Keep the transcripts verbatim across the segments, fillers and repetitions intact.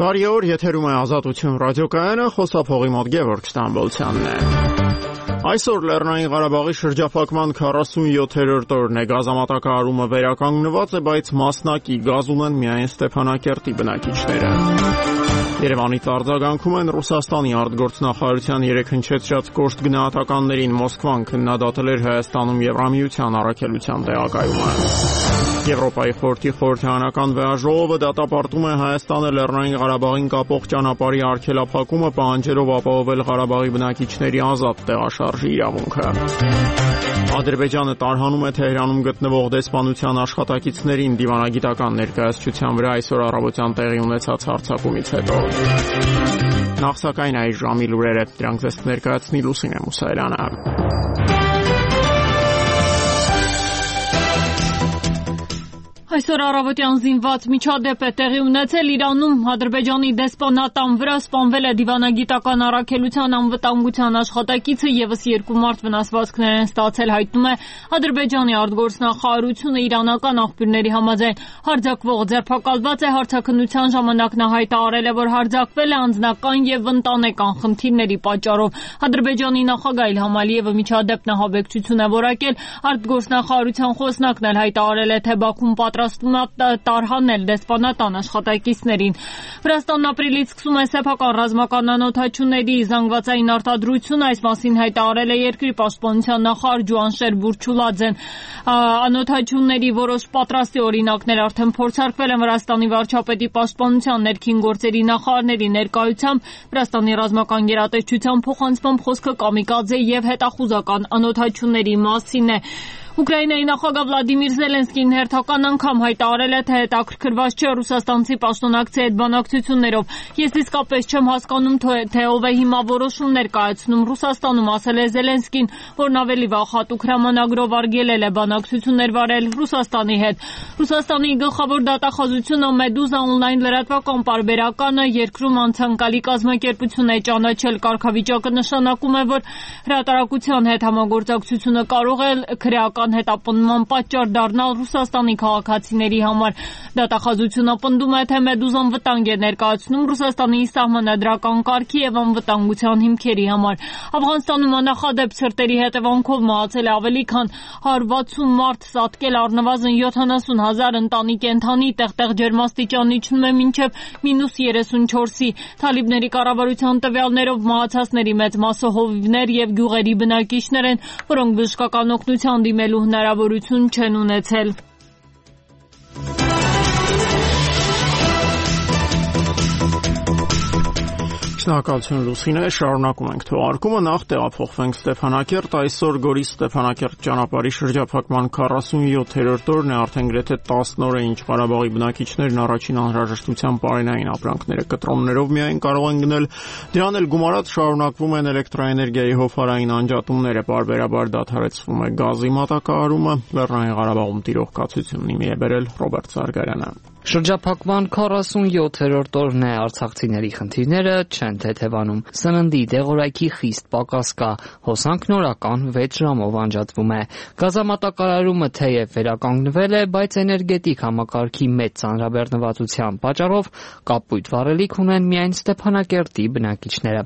Բարի օր, եթերում է Ազատություն ռադիոկայանը, խոսափողի մոտ Գևորգ Ստամբոլցյանն է։ Այսօր Լեռնային Ղարաբաղի շրջափակման քառասունյոթերորդ օրն է, գազամատակարարումը վերականգնված է, բայց մասնակի գազ ունեն միայն Ստեփանակերտի բնակիչները։ Երևանից արձագանքում են Ռուսաստանի արտգործնախարարության երեք հնչեցրած կոշտ գնահատականներին, Մոսկվան քննադատել էր Հայաստանում Եվրամիության առաքելության տեղակայումը։ Եվրոպայի խորհրդի խորհրդարանական վեաժողովը դատապարտում է Հայաստանը Լեռնային Ղարաբաղին կապող ճանապարհի արգելափակումը, պահանջելով ապահովել Ղարաբաղի բնակիչների ազատ տեղաշարժի իրավունքը։ Ադրբեջանը տարհանում է Թեհրանում գտնվող դեսպանության աշխատակիցներին դիվանագիտական ներկայացության վրա այսօր առավոտյան տեղի ունեցած հարձակումից հետո։ Նախ սակայն այս ժամի լուրերը, դրանք ձեզ կներկայացնի Լուսինե Մուսայելյանը։ Այսօր առավոտյան զինված միջադեպ է տեղի ունեցել Իրանում, Ադրբեջանի դեսպանատան վրա սպանվել է դիվանագիտական առաքելության անվտանգության աշխատակիցը, ևս երկու մարդ վնասվածքներ են ստացել, հայտնում է Ադրբեջանի արտգործնախարարությունը, իրանական աղբյուրների համաձայն հարձակվողը ձերբակալված է, հարցաքննության ժամանակ նա հայտարարել է, որ հարձակվել է անձնական եւ ընտանեկան խնդիրների պատճառով։ Ադրբեջանի նախագահ Իլհամ Ալիևը միջադեպն ահաբեկչություն է որակել, արտգործնախարարության խոսնակն էլ հայտարարել է, թե Բաքուն պատրաստվում է տարհանել դեսպանատան աշխատակիցներին։ Վրաստանն ապրիլից սկսում է սեփական ռազմական անօթաչուների զանգվածային արտադրություն, այս մասին հայտարարել է երկրի պաշտպանության նախարար Ջուանշեր Բուրչուլաձեն։ Անօթաչուների որոշ պատրաստի օրինակներ արդեն փորձարկվել են Վրաստանի վարչապետի պաշտպանության ներքին գործերի նախարարների ներկայությամբ։ Վրաստանի ռազմական գերատեսչության փոխանցմամբ խոսքը կամիկադզե եւ հետախուզական անօթաչուների մասին է։ Ուկրաինայի նախագահ Վլադիմիր Զելենսկին հերթական անգամ հայտարարել է, թե հետաքրքրված չէ ռուսաստանցի պաշտոնակցի հետ բանակցություններով։ Ես իսկապես չեմ հասկանում, թե ով է հիմա որոշումներ կայացնում Ռուսաստանում, ասել է Զելենսկին, որն ավելի վաղ հատուկ հրամանագրով արգելել է բանակցություններ վարել Ռուսաստանի հետ։ Ռուսաստանի գլխավոր դատախազությունը Մեդուզա օնլայն լրատվական պարբերականը երկրում անցանկալի կազմակերպություն է ճանաչել։ Կարգավիճակը նշանակում է, որ հրատարակության հետ համագործակցությունը կարող է քրեական հետապնդման պատճառ դառնալ Ռուսաստանի քաղաքացիների համար։ Դատախազությունը պնդում է, թե Մեդուզան վտանգ է ներկայացնում Ռուսաստանի սահմանադրական կարգի եւ անվտանգության հիմքերի համար։ Աֆղանստանում անախադեպ ցրտերի հետևանքով մահացել է ավելի քան հարյուր վաթսուն մարդ, սատկել առնվազն յոթանասուն հազար ընտանիք, կենդանի, տեղտեղ ջերմաստիճանն իջնում է մինչև մինուս երեսունչորսի։ Թալիբների կառավարության տվյալներով մահացածների մեծ մասը հովիվներ եւ գյուղերի բնակիչներ են, որոնք բժշկական օգնության դիմելու հնարավորություն չեն ունեցել։ Շնորհակալություն Լուսինե, շարունակում ենք թողարկումը, նախ տեղափոխվենք Ստեփանակերտ, այսօր Գորիս Ստեփանակերտ ճանապարհի շրջափակման քառասունյոթերորդ օրն է, արդեն գրեթե տասն օր է, ինչ Ղարաբաղի բնակիչներն առաջին անհրաժեշտության պարենային ապրանքները կտրոններով միայն կարող են գնել, դրան էլ գումարած շարունակվում են էլեկտրաէներգիայի հովհարային անջատումները, պարբերաբար դադարեցվում է գազի մատակարարումը, Լեռնային Ղարաբաղում տիրող կացությունն իմի է բերել Ռոբերտ Սարգարյանը։ Շրջափակման քառասունյոթերորդ օրն է, արցախցիների խնդիրները չեն թեթևանում։ Սննդի դեղորայքի խիստ պակաս կա, հոսանքն օրական վեց ժամով անջատվում է։ Գազամատակարարումը թեև վերականգնվել է, բայց էներգետիկ համակարգի մեծ ծանրաբեռնվածության պատճառով կապույտ վառելիք ունեն միայն Ստեփանակերտի բնակիչները։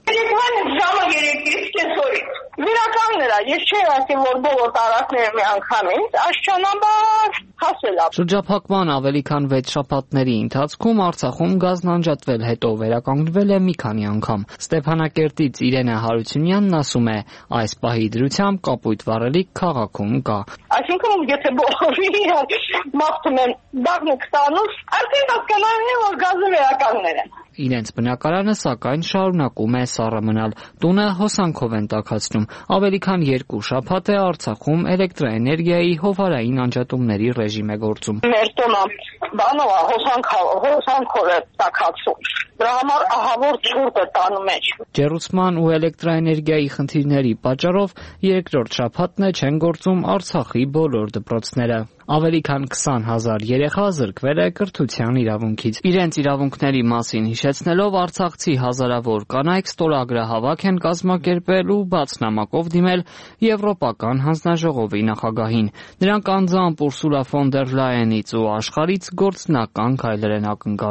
Վերականգնել է, ես չէի ասի, որ բոլոր տարածքները մի անգամից, աստիճանաբար հասել է։ Շրջափակման ավելի քան վեց շաբաթների ընթացքում Արցախում գազն անջատվել, հետո վերականգնվել է մի քանի անգամ։ Ստեփանակերտից Իրենա Հարությունյանն ասում է, այս պահի դրությամբ կապույտ վառելիք քաղաքում կա։ Այսինքն, եթե բոլորը մաղթում են բաղնիք տանուց, արդեն հասկանալի է, որ գազը վերականգնել են։ Իրենց բնակարանը սակայն շարունակում է սառը մնալ։ Տունը հոսանքով են տաքացնում։ Ավելի քան երկու շաբաթ է Արցախում էլեկտրաէներգիայի հովհարային անջատումների ռեժիմ է գործում։ Մեր տունը բանով է, հոսանքով է տաքացում։ Դրա համար ահավոր ցուրտ է տանում մեջ։ Ջեռուցման ու էլեկտրաէներգիայի խնդիրների պատճառով երկրորդ շաբաթն է չեն գործում Արցախի բոլոր դպրոցները։ Ավելի քան քսան հազար երեխա զրկվել է կրթության իրավունքից։ Իրենց իրավունքների մասին հիշեցնելով Արցախցի հազարավոր կանայք ստորագրահավաք են կազմակերպել ու բաց նամակով դիմել Եվրոպական հանձնաժողովի նախագահին։ Նրանք անձամբ Ուրսուլա ֆոն դեր Լայենից ու աշխարհից գործնական քայլեր են ակնկալում։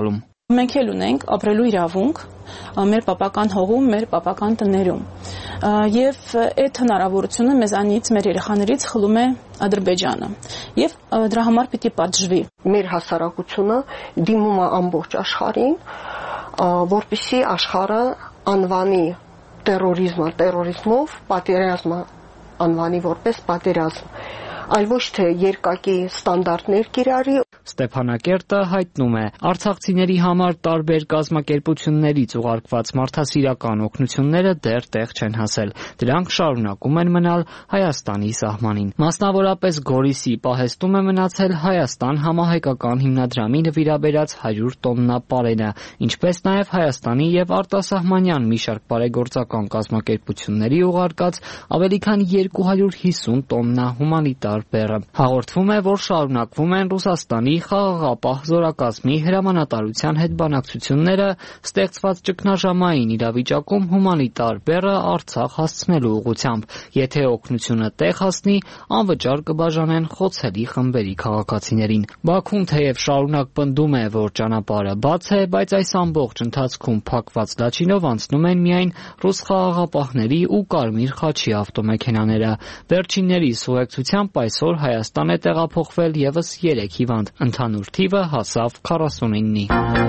Մենք էլ ունենք ապրելու իրավունք մեր պապական հողում, մեր պապական տներում։ Եվ այդ հնարավորությունը մեզանից, մեր երեխաներից խլում է Ադրբեջանը։ Եվ դրա համար պիտի պատժվի։ Մեր հասարակությունը դիմում է ամբողջ աշխարհին, որպեսզի աշխարհը անվանի terrorismը terrorismով, պատերազմը անվանի որպես պատերազմ, այլ ոչ թե երկակի ստանդարտներ կիրառի։ Ստեփանակերտը հայտնում է, արցախցիների համար տարբեր կազմակերպություններից ուղարկված մարդասիրական օգնությունները դեռ տեղ չեն հասել։ Դրանք շարունակում են մնալ Հայաստանի սահմանին։ Մասնավորապես Գորիսի պահեստում է մնացել Հայաստան համահայկական հիմնադրամի նվիրաբերած հարյուր տոննա պարենը, ինչպես նաև Հայաստանի եւ արտասահմանյան մի շարք բարեգործական կազմակերպությունների ուղարկած ավելի քան երկու հարյուր հիսուն տոննա հումանիտար բեռը։ Հաղորդվում է, որ շարունակվում են Ռուսաստանի խաղաղապահ զորակազմի հրամանատարության հետ բանակցությունները ստեղծված ճգնաժամային իրավիճակում հումանիտար բեռը Արցախ հասցնելու ուղղությամբ։ Եթե օգնությունը տեղ հասնի, անվճար կբաժանեն խոցելի խմբերի քաղաքացիներին։ Բաքուն թեև շարունակ պնդում է, որ ճանապարհը բաց է, բայց այս ամբողջ ընթացքում փակված լաչինով անցնում են միայն ռուս խաղաղապահների ու Կարմիր խաչի ավտոմեքենաները։ Վերջիններիս ուղեկցությամբ այսօր Հայաստան է տեղափոխվել եւս երեք հիվանդ։ Ընդհանուր թիվը հասավ քառասունինի։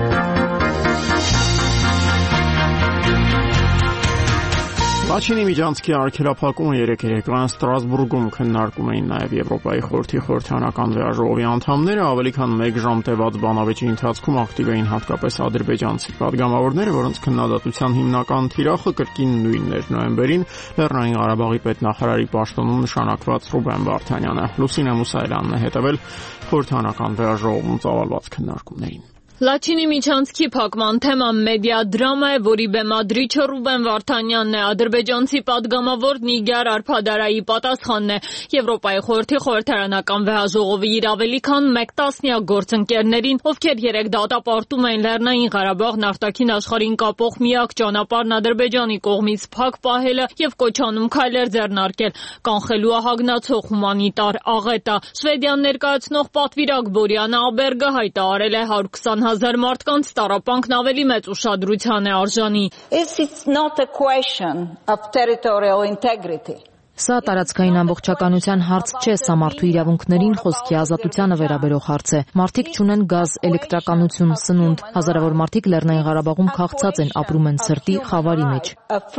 Լաչինի միջանցքի արգելափակումը երեկ երեկոյան Ստրասբուրգում քննարկում էին նաև Եվրոպայի խորհրդի խորհրդանական վեաժողովի անդամները, ավելի քան մեկ ժամ տևած բանավեճի ընթացքում ակտիվ էին հատկապես ադրբեջանցի պատգամավորները, որոնց քննադատության հիմնական թիրախը կրկին նույնն էր նոյեմբերին Լեռնային Ղարաբաղի պետնախարարի պաշտոնում նշանակված Ռուբեն Վարդանյանը։ Լուսինե Մուսայելյանն է հետևել խորհրդանական վեաժողովում ծավալված քննարկումներին։ Լաչինի միջանցքի փակման թեման մեդիա դրամա է, որի բեմադրիչը Ռուբեն Վարդանյանն է, ադրբեջանցի պատգամավոր Նիգար Արփադարայի պատասխանն է։ Եվրոպայի խորհրդի խորհրդարանական վեաժողովի իր ավելի քան մեկ տասնյակ գործընկերներին, ովքեր երեք դատապարտում էին Լեռնային Ղարաբաղն արտաքին աշխարհին կապող միակ ճանապարհն Ադրբեջանի կողմից փակ պահելը եւ կոչանում քայլեր ձեռնարկել, կանխելու ահագնացող հումանիտար աղետը։ Շվեդիան ներկայացնող պատվիրակ Բորիանա Աբերգը հայտարարել է հարյուր քսան հազար մարդկանց տառապանքն ավելի մեծ ուշադրության է արժանի։ Սա տարածքային ամբողջականության հարց չէ, սա մարդու իրավունքներին, խոսքի ազատությանը վերաբերող հարց է։ Մարդիկ չունեն գազ, էլեկտրականություն, սնունդ, հազարավոր մարդիկ Լեռնային Ղարաբաղում քաղցած են, ապրում են սրտի խավարի մեջ։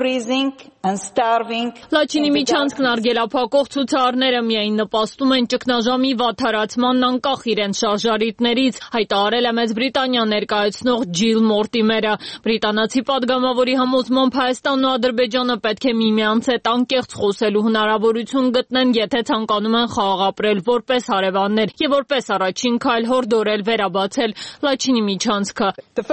Լաչինի միջանցքն արգելափակող ցուցարարները միայն նպաստում են ճգնաժամի վատթարացմանն անկախ իրենց շարժարիտներից, հայտարարել է Մեծ Բրիտանիա ներկայացնող Ջիլ Մորտիմերը։ Բրիտանացի պատգամավորի համոզմամբ Հայաստանն ու Ադրբեջանը պետք է միմյանց հետ անկեղծ խոսելու հնարավորություն գտնեն, եթե ցանկանում են խաղաղ ապրել որպես հարևաններ եւ որպես առաջին քայլ հորդորել վերաբացել Լաչինի միջանցքը։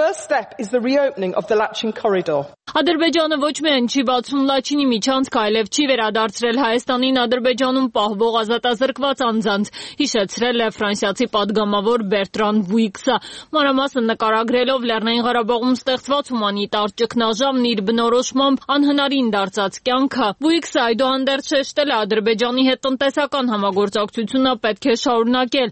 Ադրբեջանը ոչ միայն չի բացում Լաչինի միջանցքը, այլև չի վերադարձրել Հայաստանին Ադրբեջանում պահվող ազատազրկված անձանց, հիշեցրել է ֆրանսիացի պատգամավոր Բերտրան Բուիքսը։ Մանրամասն նկարագրելով Լեռնային Ղարաբաղում ստեղծված հումանիտար ճգնաժամն իր բնորոշմամբ անհնարին դարձած կյանքը, Բուիքսը այդուհանդերձ շեշտել է Ադրբեջանի հետ տնտեսական համագործակցությունը պետք է շարունակել։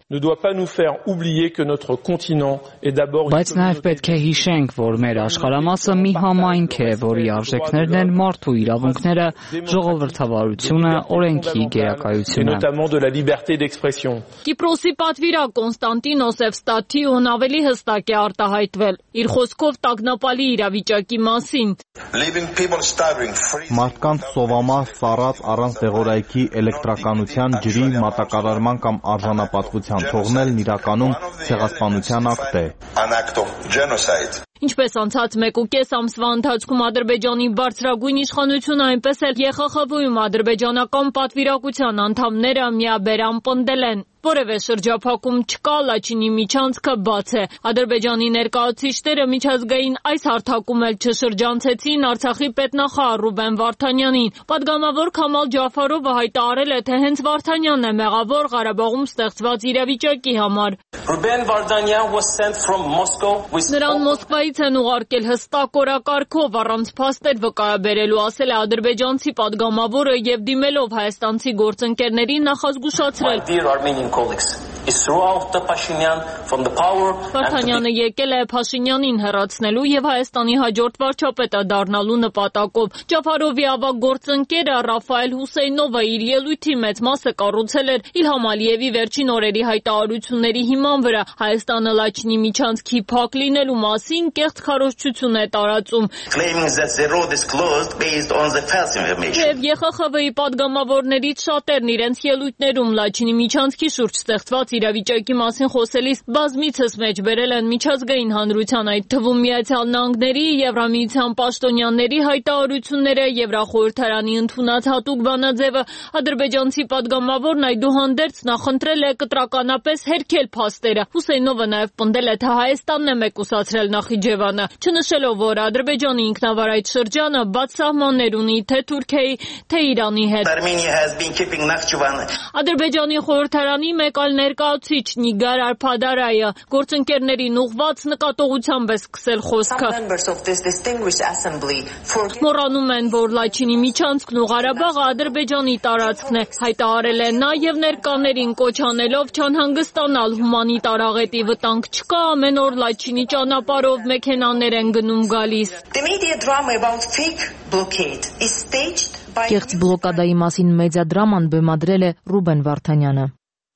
Բայց նաև պետք է հիշենք, որ մեր աշխարհամասը մի համայնք է, որի արժեքներն են մարդու իրավունքները, ժողովրդավարությունը, օրենքի գերակայությունը։ Կիպրոսի պատվիրակ Կոնստանտինոս Էվստաթիոն ավելի հստակ է արտահայտվել իր խոսքով տագնապալի իրավիճակի մասին։ Մարդկանց սովամահ սառած առանց դեղորայքի էլեկտրականության, ջրի, մատակարարման կամ արժանապատվության թողնելն իրականում ցեղասպանության ակտ է։ Ինչպես անցած մեկ ու կես ամսվա ընթացքում Ադրբեջանի բարձրագույն իշխանությունը, այնպես էլ Ե Խ Խ V-ում ադրբեջանական պատվիրակության անդամները միաբերան պնդել են. որևէ շրջափակում չկա, Լաչինի միջանցքը բաց է։ Ադրբեջանի ներկայացուցիչները միջազգային այս հարթակում էլ չշրջանցեցին Արցախի պետնախարար Ռուբեն Վարդանյանին։ Պատգամավոր Քամալ Ջաֆարովը հայտարարել է, թե հենց Վարդանյանն է մեղավոր Ղարաբաղում ստեղծված իրավիճակի համար։ Նրան Մոսկվայից են ուղարկել հստակ օրակարգով, առանց փաստեր վկայաբերելու, ասել է ադրբեջանցի պատգամավորը եւ դիմելով հայաստանցի գործընկերներին նախազգուշացրել. Վարդանյանը եկել է Փաշինյանին հեռացնելու եւ Հայաստանի հաջորդ վարչապետը դառնալու նպատակով։ Ջաֆարովի ավագ գործընկերը Ռաֆայել Հուսեյնովը իր ելույթի մեծ մասը կառուցել էր Իլհամ Ալիևի վերջին օրերի հայտարարությունների հիման վրա։ Հայաստանը Լաչինի միջանցքի փակ լինելու մասին կեղծ քարոզչություն է տարածում։ Եվ Է Խ Խ V-ի падգամավորներից շատերն իրենց ելույթներում Լաչինի միջանցքի շուրջ ստեղծված իրավիճակի մասին խոսելիս բազմիցս մեջ բերել են միջազգային հանրության, այդ թվում Միացյալ Նահանգների, Եվրամիության պաշտոնյաների հայտարարությունները, Եվրախորհրդարանի ընդունած հատուկ բանաձևը։ Ադրբեջանցի падգամավորն այդուհանդերձ նախընտրել է կտրականապես հերքել փաստերը։ Հուսեյնովը նաև պնդել է, թե Հայաստանն է մեկուսացրել Նախիջևանը, չնշելով, որ Ադրբեջանի ինքնավար այդ շրջանը բաց սահմաններ ունի թե Թուրքիայի, թե Իրանի հետ։ Ադրբեջանի խորհրդարանի մեկ այլ ներկայացուցիչ Նիգար Արփադարայը գործընկերներին ուղղված նկատողությամբ է սկսել խոսքը։ Մոռանում են, որ Լաչինի միջանցքն ու Ղարաբաղը Ադրբեջանի տարածքն է, հայտարարել է նա եւ ներկաներին կոչ անելով չանհանգստանալ հումանիտար աղետի վտանգ չկա, ամեն օր Լաչինի ճանապարհով մեքենաներ են գնում գալիս։ Կեղծ բլոկադայի մասին մեդիադրաման բեմադրել է Ռուբեն Վարդանյանը։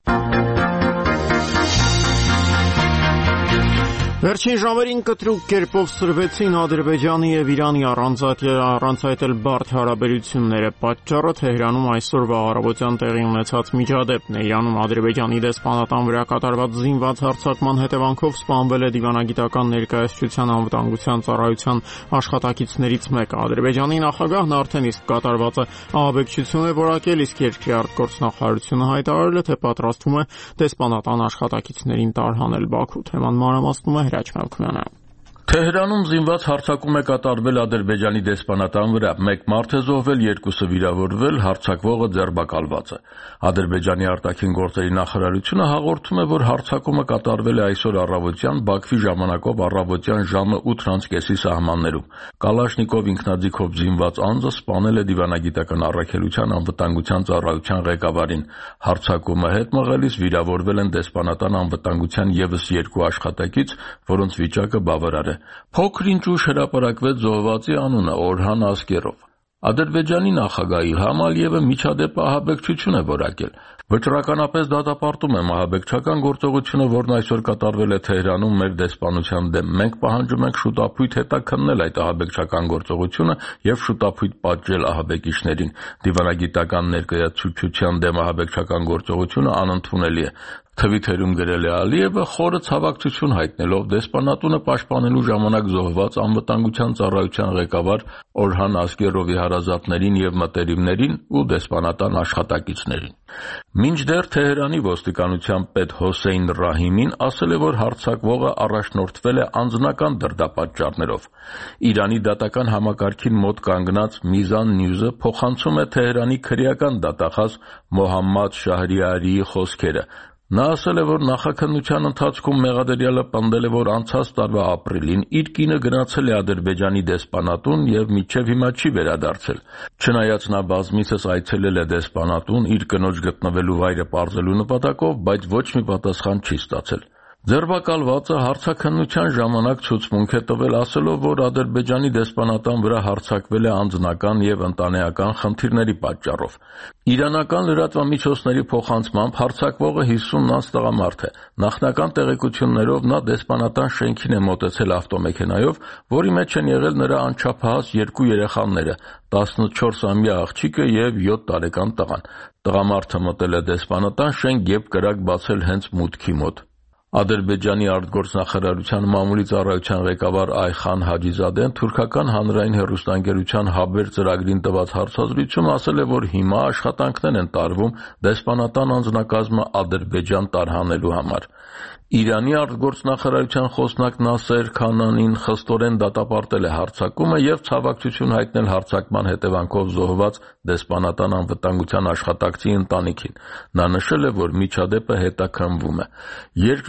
Վերջին ժամերին կտրուկ կերպով սրվեցին Ադրբեջանի եւ Իրանի առանցայտել բարդ հարաբերությունները։ Պատճառը Թեհրանում այսօրվա առավոտյան տեղի ունեցած միջադեպն է։ Իրանում Ադրբեջանի դեսպանատան վրա կատարված զինված հարձակման հետևանքով սպանվել է դիվանագիտական ներկայացության անվտանգության ծառայության աշխատակիցներից մեկը։ Ադրբեջանի նախագահն արդեն իսկ կատարվածը ահաբեկչություն է որակել, իսկ երկրի արտգործնախարարությունը հայտարարել է, թե պատրաստվում է դեսպանատան աշխատակիցներին տարհանել Բաքու։ Թեման մանրամասնում է Հրաչ Մելքոյանը։ Թեհրանում զինված հարձակում է կատարվել Ադրբեջանի դեսպանատան վրա։ Մեկ մարդ է զոհվել, երկուսը վիրավորվել, հարձակվողը ձերբակալված է։ Ադրբեջանի արտաքին գործերի նախարարությունը հաղորդում է, որ հարձակումը կատարվել է այսօր առավոտյան Բաքվի ժամանակով առավոտյան ժամը ութ կեսի սահմաններում։ Կալաշնիկով ինքնաձիգով զինված անձը սպանել է դիվանագիտական առաքելության անվտանգության ծառայության ղեկավարին։ Հարձակումը հետ մղելիս վիրավորվել են դեսպանատան անվտանգության ևս երկու աշխատակից, որոնց վիճակը բավարար է։ Փոքր-ինչ ուշ հրապարակվեց զոհվածի անունը Օրհան Ասկերով։ Ադրբեջանի նախագահ Իլհամ Ալիևը միջադեպը ահաբեկչություն է որակել։ Վճռականապես դատապարտում եմ ահաբեկչական գործողությունը, որն այսօր կատարվել է Թեհրանում մեր դեսպանության դեմ։ Մենք պահանջում ենք շուտապույտ հետաքննել այդ ահաբեկչական գործողությունը եւ շուտապույտ պատժել ահաբեկիչներին։ Դիվանագիտական ներկայացուցչության դեմ ահաբեկչական գործողությունը անընդունելի է։ Թվիթերում գրել է Ալիևը, խորը ցավակցություն հայտնելով դեսպանատունը պաշտպանելու ժամանակ զոհված անվտանգության ծառայության ղեկավար Օրհան Ասկերովի հարազատներին եւ մտերիմներին ու դեսպանատան աշխատակիցներին։ Մինչդեռ Թեհրանի ոստիկանության պետ Հոսեյն Ռահիմին ասել է, որ հարձակվողը առաջնորդվել է անձնական դրդապատճառներով։ Իրանի դատական համակարգին մոտ կանգնած Միզան Նյուզը փոխանցում է Թեհրանի քրեական դատախազ Մոհամմադ Շահրիարիի խոսքերը։ Նա ասել է, որ նախաքննության ընթացքում մեղադրյալը պնդել է, որ անցած տարվա ապրիլին իր կինը գնացել է Ադրբեջանի դեսպանատուն եւ մինչեւ հիմա չի վերադարձել։ Չնայած նա բազմիցս այցելել է դեսպանատուն իր կնոջ գտնվելու վայրը պարզելու նպատակով, բայց ոչ մի պատասխան չի ստացել։ Ձերբակալվածը հարցաքննության ժամանակ ցուցմունք է տվել, ասելով, որ Ադրբեջանի դեսպանատան վրա հարձակվել է անձնական եւ ընտանեկան խնդիրների պատճառով։ Իրանական լրատվամիջոցների փոխանցմամբ հարձակվողը հիսուն անց տղամարդ է։ Նախնական տեղեկություններով նա դեսպանատան շենքին է մոտեցել ավտոմեքենայով, որի մեջ են եղել նրա անչափահաս երկու երեխաները՝ տասնչորսամյա աղջիկը եւ յոթ տարեկան տղան։ Տղամարդը մտել է դեսպանատան շենք եւ կրակ բացել հենց մուտքի մոտ։ Ադրբեջանի արտգործնախարարության մամուլի ծառայության ղեկավար Այխան Հաջիզադեն թուրքական հանրային հեռուստաընկերության Հաբեր ծրագրին տված հարցազրույցում ասել է, որ հիմա աշխատանքներ են տարվում դեսպանատան անձնակազմը Ադրբեջան տարհանելու համար։ Իրանի արտգործնախարարության խոսնակ Նասեր Քանանին խստորեն դատապարտել է հարձակումը եւ ցավակցություն հայտնել հարձակման հետևանքով զոհված դեսպանատան անվտանգության աշխատակցի ընտանիքին։ Նա նշել է, որ միջադեպը հետաքննվում է։ Երկրի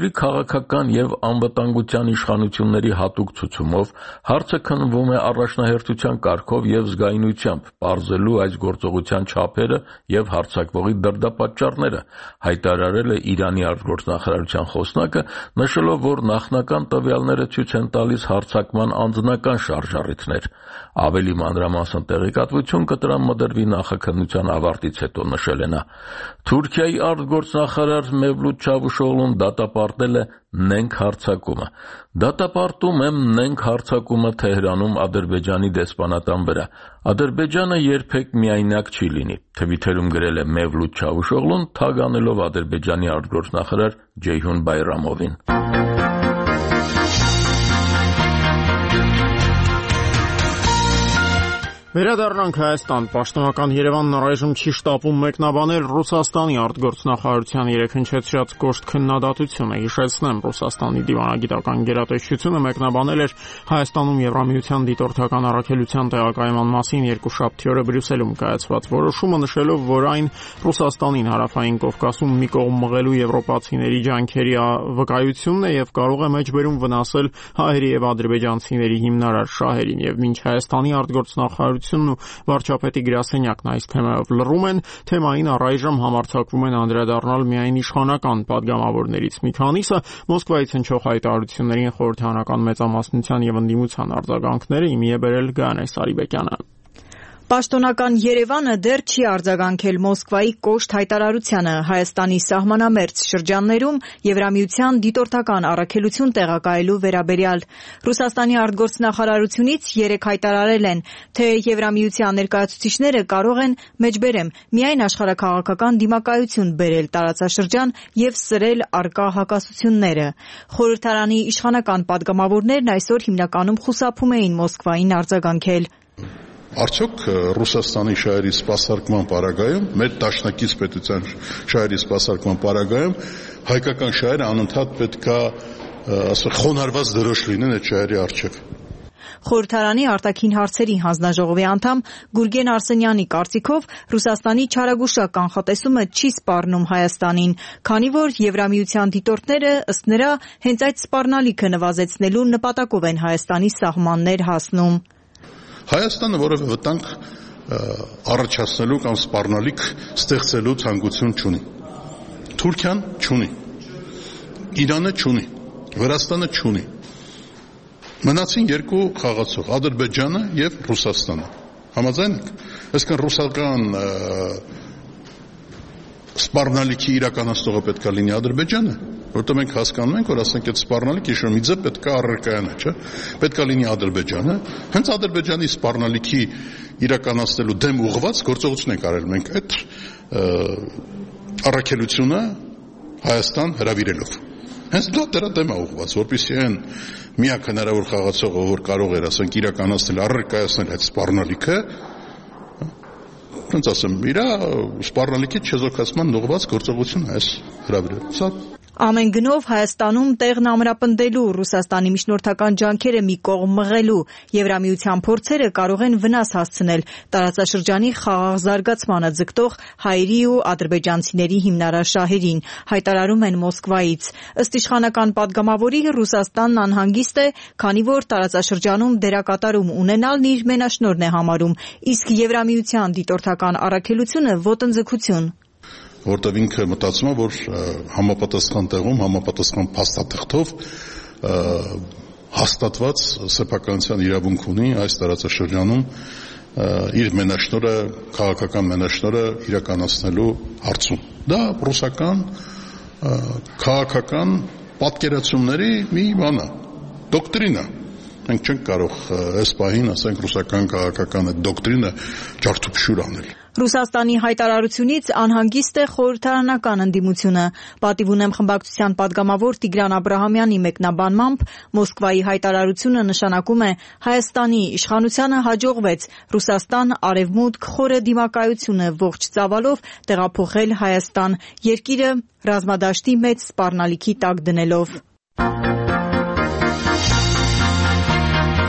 քաղաքական եւ անվտանգության իշխանությունների հատուկ ցուցումով հարցը քննվում է առաջնահերթության կարգով եւ զգայունությամբ, պարզելու այս գործողության չափերը եւ հարձակվողի դրդապատճառները, հայտարարել է Իրանի արտգործնախարարության խոսնակը, նշելով, որ նախնական տվյալները ցույց են տալիս հարձակման անձնական շարժառիթներ։ Ավելի մանրամասն տեղեկատվություն կտրամադրվի նախաքննության ավարտից հետո, նշել է նա։ Թուրքիայի արտգործնախարար Մևլութ Չավուշօղլուն դատապարտել է նենք հարձակումը։ Դատապարտում եմ նենք հարձակումը Թեհրանում Ադրբեջանի դեսպանատան վրա։ Ադրբեջանը երբեք միայնակ չի լինի, թվիթերում գրել է Մևլութ Չավուշօղլուն, թագանելով Ադրբեջանի արտգործնախարար Ջեյհուն Բայրամովին։ Վերադառնանք Հայաստան։ Պաշտոնական Երևանն առայժմ չի շտապում մեկնաբանել Ռուսաստանի արտգործնախարարության երեկ հնչեցրած կոշտ քննադատությունը։ Հիշեցնեմ, Ռուսաստանի դիվանագիտական գերատեսչությունը մեկնաբանել էր Հայաստանում Եվրամիության դիտորդական առաքելության տեղակայման մասին երկուշաբթի օրը Բրյուսելում կայացված որոշումը, նշելով, որ այն Ռուսաստանին հարավային Կովկասում մի կողմ մղելու եվրոպացիների ջանքերի վկայությունն է եւ կարող է մեջբերում վնասել հայերի եւ ադրբեջանցիների հիմնարար շահերին, եւ մինչ Հայաստանի արտգործնախարարությունը ու վարչապետի գրասենյակն այս թեմայով լռում են, թեմային առայժմ համարձակվում են անդրադառնալ միայն իշխանական падգամավորներից մի քանիսը, Մոսկվայից հնչող հայտարարություններին խորհրդարանական մեծամասնության եւ ընդդիմության արձագանքները իմի է բերել Գայանե Սարիբեկյանը։ Պաշտոնական Երևանը դեռ չի արձագանքել Մոսկվայի կոշտ հայտարարությանը Հայաստանի սահմանամերձ շրջաններում Եվրամիության դիտորդական առաքելություն տեղակայելու վերաբերյալ։ Ռուսաստանի արտգործնախարարությունից երեկ հայտարարել են, թե Եվրամիության ներկայացուցիչները կարող են, մեջբերեմ, միայն աշխարհաքաղաքական դիմակայություն բերել տարածաշրջան եւ սրել արկա հակասությունները։ Խորհրդարանի իշխանական падգամավորներն այսօր հիմնականում խուսափում էին Մոսկվային արձագանքել։ Արդյոք Ռուսաստանի շահերի սպասարկման պարագայում, մեր դաշնակից պետության շահերի սպասարկման պարագայում հայկական շահերը անընդհատ պետք է, ասենք, խոնարհված դրոշ լինեն այդ շահերի առջև։ Խորհրդարանի արտաքին հարցերի հանձնաժողովի անդամ Գուրգեն Արսենյանի կարծիքով Ռուսաստանի չարագուշակ կանխատեսումը չի սպառնում Հայաստանին, քանի որ Եվրամիության դիտորդները ըստ նրա հենց այդ սպառնալիքը նվազեցնելու նպատակով են Հայաստանի սահմաններ հասնում։ Հայաստանը որևէ վտանգ առաջացնելու կամ սպառնալիք ստեղծելու ցանկություն չունի։ Թուրքիան չունի։ Իրանը չունի։ Վրաստանը չունի։ Մնացին երկու խաղացող՝ Ադրբեջանը եւ Ռուսաստանը։ Համաձայն եք։ Այսինքն ռուսական սպառնալիքի իրականացնողը պետք է լինի Ադրբեջանը, որտեղ մենք հասկանում ենք, որ ասենք այդ սպառնալիքը իշոմիձը պետք է առարկայանը, չէ՞։ Պետք է լինի Ադրբեջանը, հենց Ադրբեջանի սպառնալիքի իրականացնելու դեմ ուղղված գործողություն ենք արել մենք այդ առաքելությունը Հայաստան հրավիրելով։ Հենց դա դրա դեմ է ուղղված, որպեսզի այն միակ հնարավոր խաղացողը, որ կարող էր, ասենք, իրականացնել, առարկայացնել այդ սպառնալիքը, ոնց ասեմ, իր սպառնալիքի չեզոքացման ուղղված գործողություն այս հրավիրել։ Սա Ամեն գնով Հայաստանում տեղն ամրապնդելու, Ռուսաստանի միջնորդական ջանքերը մի կողմ մղելու Եվրամիության փորձերը կարող են վնաս հասցնել տարածաշրջանի խաղաղ զարգացմանը ձգտող հայերի ու ադրբեջանցիների հիմնարար շահերին, հայտարարում են Մոսկվայից։ Ըստ իշխանական падգամավորի Ռուսաստանն անհանգիստ է, քանի որ տարածաշրջանում դերակատարում ունենալն իր մենաշնորհն է համարում, իսկ Եվրամիության դիտորդական առաքելությունը ոտնձգություն։ Որտեղ ինքը մտածում է, որ համապատասխան տեղում, համապատասխան փաստաթղթով հաստատված սեփականության իրավունք ունի այս տարածաշրջանում իր մենաշնորհը, քաղաքական մենաշնորհը իրականացնելու հարցում։ Դա ռուսական քաղաքական պատկերացումների մի բան է, դոկտրին է։ Մենք չենք կարող այս պահին, ասենք, ռուսական քաղաքական դոկտրինը ջարդուփշուր անել։ Ռուսաստանի հայտարարությունից անհանգիստ է խորհրդարանական ընդդիմությունը։ Պատիվ ունեմ խմբակցության падգամավոր Տիգրան Աբրահամյանի մեկնաբանմամբ Մոսկվայի հայտարարությունը նշանակում է Հայաստանի իշխանությանը հաջողվեց Ռուսաստան արևմուտք խորը դիմակայությունը ողջ ծավալով տեղափոխել Հայաստան, երկիրը ռազմադաշտի մեծ սպառնալիքի տակ դնելով։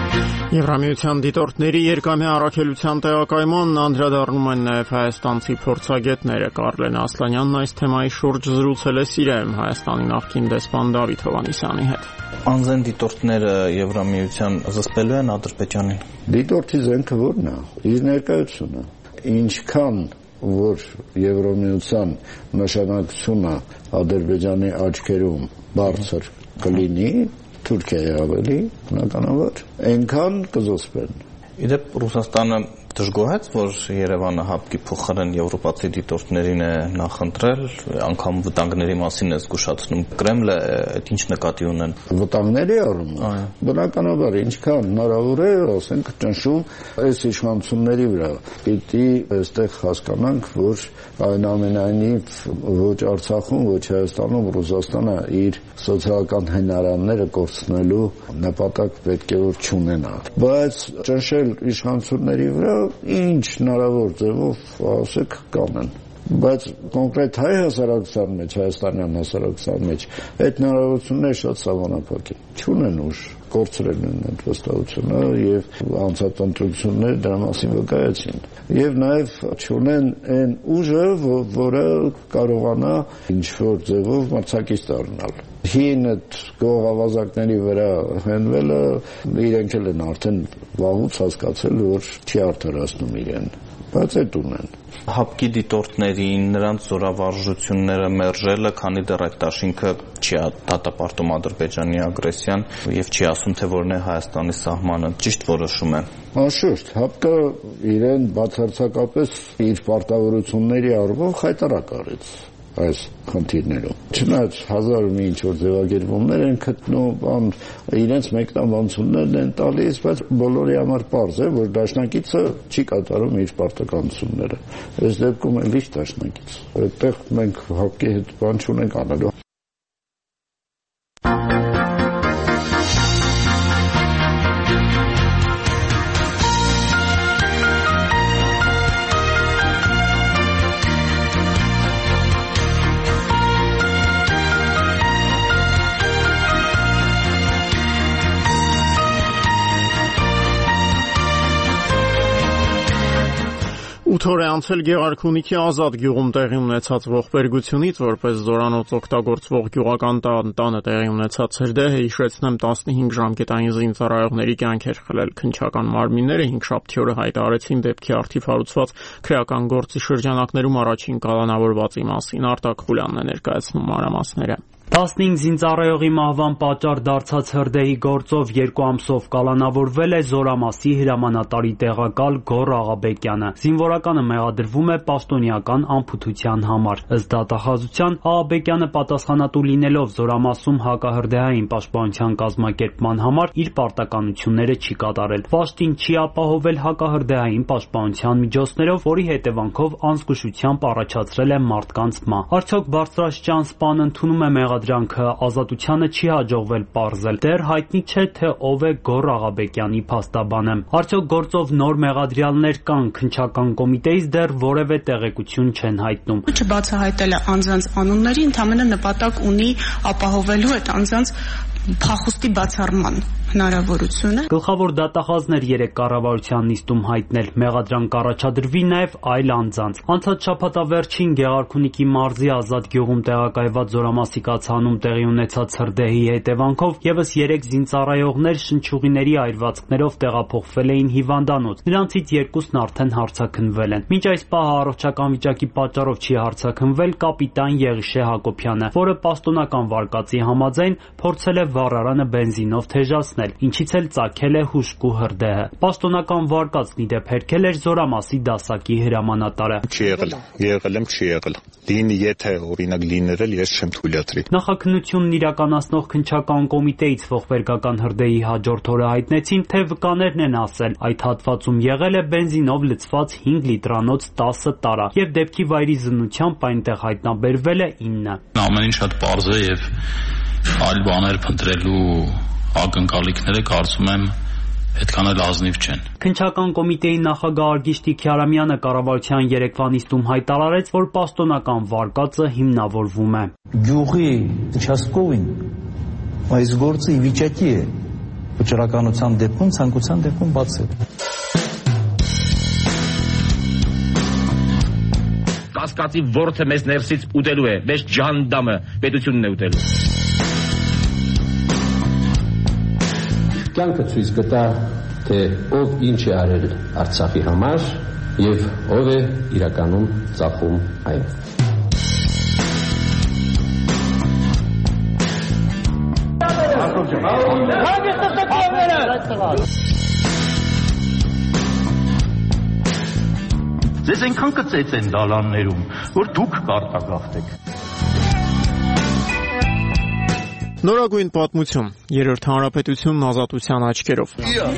Եվրամիության դիտորդների երկամյա առաքելության տեղակայմանն անդրադառնում են նաև հայաստանցի փորձագետները։ Կարլեն Ասլանյանն այս թեմայի շուրջ զրուցել է Սիրիայում Հայաստանի նախկին դեսպան Դավիթ Հովհաննիսյանի հետ։ Անձեն դիտորդները Եվրամիության զսպելու են Ադրբեջանին։ Դիտորդի զենքը ո՞րն է։ Իր ներկայությունը։ Ինչքան որ Եվրամիության նշանակությունը Ադրբեջանի աչքերում բարձր կլինի, Թուրքիայի ավելի բնականաբար, այնքան կզոսպեն։ Իդեպ Ռուսաստանը դժգոհեց, որ Երևանը հապկի փոխարեն եվրոպացի դիտորդներին է նախընտրել, անգամ վտանգների մասին է զգուշացնում։ Կրեմլը այդ ինչ նկատի ունեն։ Վտանգների առումով բնականաբար ինչքան հնարավոր է, ասենք ճնշում այս իշխանությունների վրա։ Պիտի այստեղ հասկանանք, որ այնուամենայնիվ ոչ Արցախում, ոչ Հայաստանում Ռուսաստանը իր սոցիալական հնարանները կորցնելու նպատակ պետք է որ չունենա։ Բայց ճնշել իշխանությունների վրա ինչ հնարավոր ձևով ասեք կանեն, բայց կոնկրետ հայ հասարակության մեջ, հայաստանյան հասարակության մեջ այդ հնարավորությունները շատ սահմանափակ են, չունեն ուժ, կորցրել են այդ վստահությունը եւ անցած ընտրությունները դրա մասին վկայեցին եւ նաեւ չունեն այն ուժը, որը կարողանա ինչ-որ ձևով մրցակից դառնալ։ Հին այդ գողավազակների վրա հենվելը իրենք էլ են արդեն վաղուց հասկացել, որ չի արդարացնում իրեն, բայց այդ ունեն։ Հապկի դիտորդներին, նրանց զորավարժությունները մերժելը, քանի դեռ այդ դաշինքը չի դատապարտում Ադրբեջանի ագրեսիան եւ չի ասում, թե որն է Հայաստանի սահմանը, ճիշտ որոշում է։ Անշուշտ, հապկը իրեն բացարձակապես իր պարտավորությունների առումով խայտարակ արեց այս խնդիրներում։ Չնայած հազար մի ինչ-որ ձևակերպումներ են գտնում, իրենց մեկնաբանություններն են տալիս, բայց բոլորի համար պարզ է, որ դաշնակիցը չի կատարում իր պարտականությունները։ Այս դեպքում էլ ինչ դաշնակից։ Այդտեղ մենք հապկի հետ բան չունենք անելու։ Ութ օր է անցել Գեղարքունիքի Ազատ գյուղում տեղի ունեցած ողբերգությունից, որպես զորանոց օգտագործվող գյուղական տանը տեղի ունեցած հրդեհը, հիշեցնեմ, տասնհինգ ժամկետային զինծառայողների կյանք էր խլել։ Քննչական մարմինները հինգշաբթի օրը հայտարարեցին դեպքի առթիվ հարուցված քրեական գործի շրջանակներում առաջին կալանավորվածի մասին։ Արտակ Խուլյանն է ներկայացնում մանրամասները։ տասնհինգ զինծառայողի մահվան պատճառ դարձած հրդեհի գործով երկու ամսով կալանավորվել է Զորամասի հրամանատարի տեղակալ Գոռ Աղաբեկյանը։ Զինվորականը մեղադրվում է պաշտոնյական անփութության համար։ Ըստ դատախազության Աղաբեկյանը պատասխանատու լինելով Զորամասում հակահրդեհային պաշտպանության կազմակերպման համար իր պարտականությունները չի կատարել։ Վաշտին չի ապահովել հակահրդեհային պաշտպանության միջոցներով, որի հետևանքով անզգուշությամբ առաջացրել է մարդկանց մահ։ Արդյոք բարձրաստիճան սպան ընդունում է մեղադրանքը Դրանքը ազատությանը չի հաջողվել պարզել։ Դեռ հայտնի չէ, թե ով է Գոռ Աղաբեկյանի փաստաբանը։ Արդյոք գործով նոր մեղադրյալներ կան, քննչական կոմիտեից դեռ որևէ տեղեկություն չեն հայտնում։ Չբացահայտել է անձանց անունների, ընդհանրապես նպատակ ունի ապահովելու այդ անձանց փախուստի բացառման հնարավորությունը։ Գլխավոր դատախազն էր երեք կառավարության նիստում հայտնել մեղադրանք առաջադրվի նաև այլ անձանց։ Անցած շաբաթավերջին Գեղարքունիքի մարզի Ազատ գյուղում տեղակայված Զորամասի կացանում տեղի ունեցած հրդեհի հետևանքով եւս երեք զինծառայողներ շնչուղիների այրվածքներով տեղափոխվել էին հիվանդանոց։ Նրանցից երկուսն արդեն հարձակնվել են։ Մինչ այս պահը առողջական վիճակի պատճառով չի հարձակնվել կապիտան Եղիշե Հակոբյանը, որը պաշտոնական վարկածի համաձայն փորձել է վառարանը բենզինով թեժացնել, ինչից էլ ծագել է հուժկու հրդեհը։ Պաշտոնական վարկածն ի դեպ հերքել էր Զորամասի դասակի հրամանատարը։ Չի եղել, եղել եմ, չի եղել։ Լինի, եթե օրինակ լիներ էլ ես չեմ թույլատրի։ Նախաքննությունն իրականացնող քննչական կոմիտեից ողբերգական հրդեհի հաջորդ օրը հայտնեցին, թե վկաներն են ասել, այդ հատվածում եղել է բենզինով լցված հինգ լիտրանոց տասը տարա, եւ դեպքի վայրի զննությամբ այնտեղ հայտնաբերվել է ինը։ Ամեն ինչ շատ պարզ է եւ այլ բաներ փնտրելու ակնկալիքները կարծում եմ այդքան էլ ազնիվ չեն։ Քննչական կոմիտեի նախագահ Արգիշտի Քյարամյանը կառավարության երեկվա նիստում հայտարարեց, որ պաշտոնական վարկածը հիմնավորվում է։ Գյուղի участковին այս գործը ի վիճակի է վճռականության դեպքում, ցանկության դեպքում բացել։ Կասկածի ворթը մեզ ներսից ուտելու է, մեզ ջանդամը պետությունն է ուտելու։ Կյանքը ցույց կտա, թե ով ինչ է արել Արցախի համար եւ ով է իրականում ծախում այն։ Ձեզ այնքան կծեց են դալաններում, որ դուք կարտագաղթեք։ Նորագույն պատմություն, երրորդ հանրապետությունն ազատության աչքերով։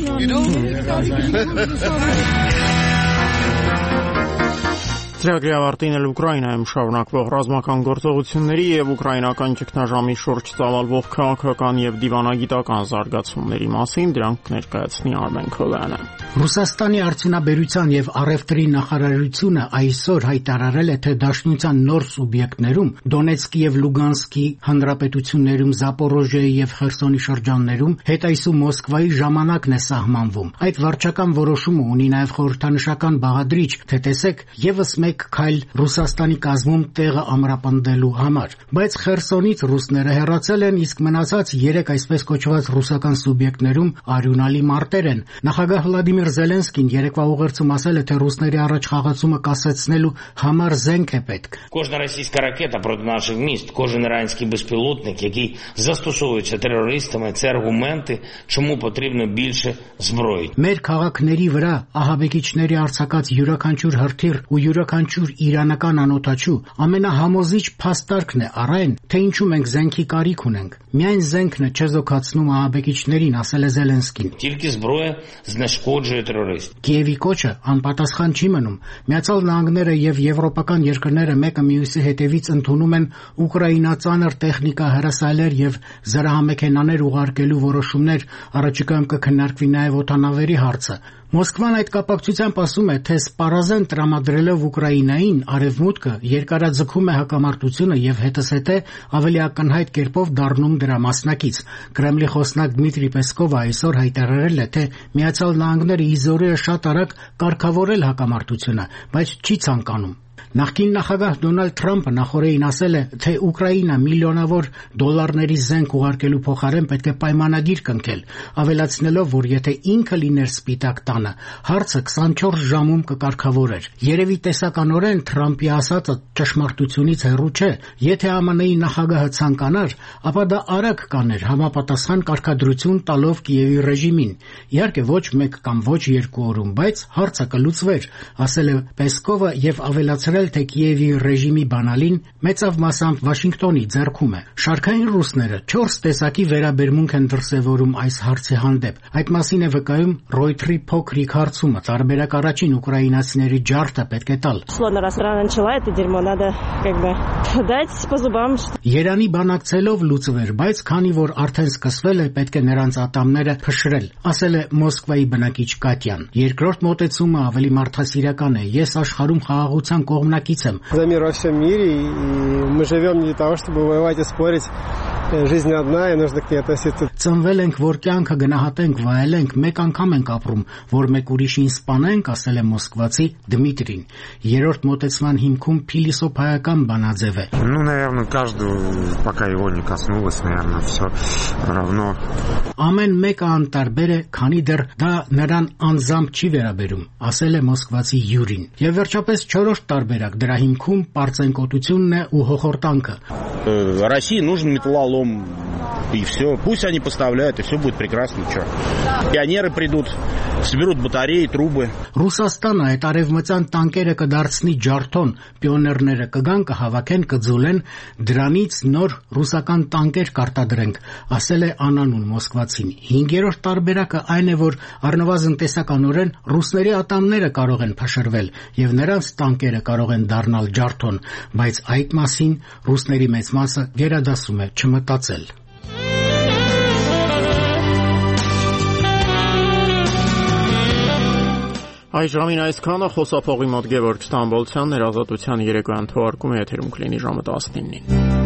Ծրագրի ավարտին էլ Ուկրաինայում շարունակվող ռազմական գործողությունների եւ ուկրաինական ճգնաժամի շուրջ ծավալվող քաղաքական եւ դիվանագիտական զարգացումների մասին դրանք ներկայացնի Արմեն Քոլյանը։ Ռուսաստանի արդյունաբերության եւ առևտրի նախարարությունը այսօր հայտարարել է, թե Դաշնության նոր սուբյեկտներում Դոնեցկի եւ Լուգանսկի հանրապետություններում, Զապորոժիայի եւ Խերսոնի շրջաններում հետայսու Մոսկվայի ժամանակն է սահմանվում։ Այդ վարչական որոշումը ունի նաեւ խորհրդանշական բաղադրիչ, թե տեսեք, եւս մեկ քայլ Ռուսաստանի կազմում տեղը ամրապնդելու համար։ Բայց Խերսոնից ռուսները հեռացել են, իսկ մնացած երեք այսպես կոչված ռուսական սուբյեկտներում արյունալի մարտեր են։ Նախագահ Վլադիմիր Զելենսկին երեկվա ուղերձում ասել է, թե ռուսների առաջ խաղացումը կասեցնելու համար զենք է պետք։ Кожна російська ракета проти наших міст, кожен іранський безпілотник, який застосовується терористами, це аргументи, чому потрібно більше зброї. Մեր քաղաքների վրա ահաբեկիչների արձակած յուրաքանչյուր հրթիռ ու յուրաքանչյուր իրանական անօթաչու ամենահամոզիչ փաստարկն է առ այն, թե ինչու մենք զենքի կարիք ունենք։ Միայն զենքն է չեզոքացնում ահաբեկիչներին, ասել է Զելենսկին։ Тільки зброя знешкоджує терористів. Կիևի կոչը անպատասխան չի մնում։ Միացյալ Նահանգները եւ եվրոպական երկրները մեկը մյուսի հետևից ընդունում են ուկրաինացաներ տեխնիկա, հրասայլեր եւ զրահամեքենաներ ուղարկելու որոշումներ, առաջիկայում կքննարկվի նաեւ օդանավերի հարցը։ Մոսկվան այդ կապակցությամբ ասում է, թե սպառազեն տրամադրելով Ուկրաինային արևմուտքը երկարաձգում է հակամարտությունը եւ հետզհետե ավելի ակնհայտ կերպով դառնում դրա մասնակից։ Կրեմլի խոսնակ Դմիտրի Պեսկովը այսօր հայտարարել է, թե Միացյալ Նահանգները իզորը շատ արագ կարգավորել հակամարտությունը, բայց չի ցանկանում։ Նախկին նախագահ Դոնալդ Թրամփը նախորդին ասել է, թե Ուկրաինա միլիոնավոր դոլարների զենք ուղարկելու փոխարեն պետք է պայմանագիր կնքել, ավելացնելով, որ եթե ինքը լիներ Սպիտակ տանը, հարցը քսանչորս ժամում կկարգավորեր։ Երևի տեսականորեն Թրամփի ասածը ճշմարտությունից հեռու չէ։ Եթե ԱՄՆ-ի նախագահը ցանկանար, ապա դա արագ կաներ համապատասխան կարգադրություն տալով Կիևի ռեժիմին։ Իհարկե ոչ մեկ կամ ոչ երկու օրում, բայց հարցը կլուծվեր, ասել է Պեսկովը եւ ավելացրել, թե Կիևի ռեժիմի բանալին մեծավ մասամբ Վաշինգտոնի ձեռքում է։ Շարքային ռուսները չորս տեսակի վերաբերմունք են դրսևորում այս հարցի հանդեպ։ Այդ մասին է վկայում Ռոյթերի փոքրիկ հարցումը, տարբերակ առաջին ուկրաինացիների ջարդը պետք է տալ։ Երանի բանակցելով լուծվեր, բայց քանի որ արդեն սկսվել է, պետք է նրանց ատամները փշրել, ասել է Մոսկվայի բնակիչ Կատյան։ Երկրորդ մոտեցումը ավելի մարդասիրական է։ Ես աշխարհում խաղաղության կողմնակից եմ։ За мир во всем мире, и мы живем не для того, чтобы воевать и спорить. Жизнь одна, и нужно к ней относиться. Ծնվել ենք, որ կյանքը գնահատենք, վայելենք, մեկ անգամ ենք ապրում, որ մեկ ուրիշին սպանենք, ասել է մոսկվացի Դմիտրին։ Երրորդ մոտեցման հիմքում փիլիսոփայական բանաձև է։ Ну, наверное, каждого, пока его не коснулось, наверное, все равно. Ամեն մեկը անտարբեր է, քանի դեռ դա նրան անձամբ չի վերաբերում, ասել է մոսկվացի Յուրին։ Եվ վերջապես չորրորդ տարբերակ, դրա հիմքում պարծենկոտությունն է ու հոխորտանքը։ России нужен металлолом, и все. Пусть они поставляют, и все будет прекрасно. Что? Пионеры придут, соберут батареи, трубы. Ռուսաստանը այդ արևմտյան տանկերը կդարձնի ջարդոն, պիոներները կգան, կհավաքեն, կձուլեն, դրանից նոր ռուսական տանկեր կարտադրենք, ասել է անանուն մոսկվացին։ Հինգերորդ տարբերակը այն է, որ առնվազն տեսականորեն ռուսների ատամները կարող են փշրվել եւ նրանց տանկերը կարող են դառնալ ջարդոն, բայց այդ մասին ռուսների մեծ մասը գերադասում է չմտածել։ Այս ժամին այսքանը, խոսափողի մոտ Գևորգ Ստամբոլցյանն էր, Ազատության երեկոյան թողարկումը եթերում կլինի ժամը տասնինին։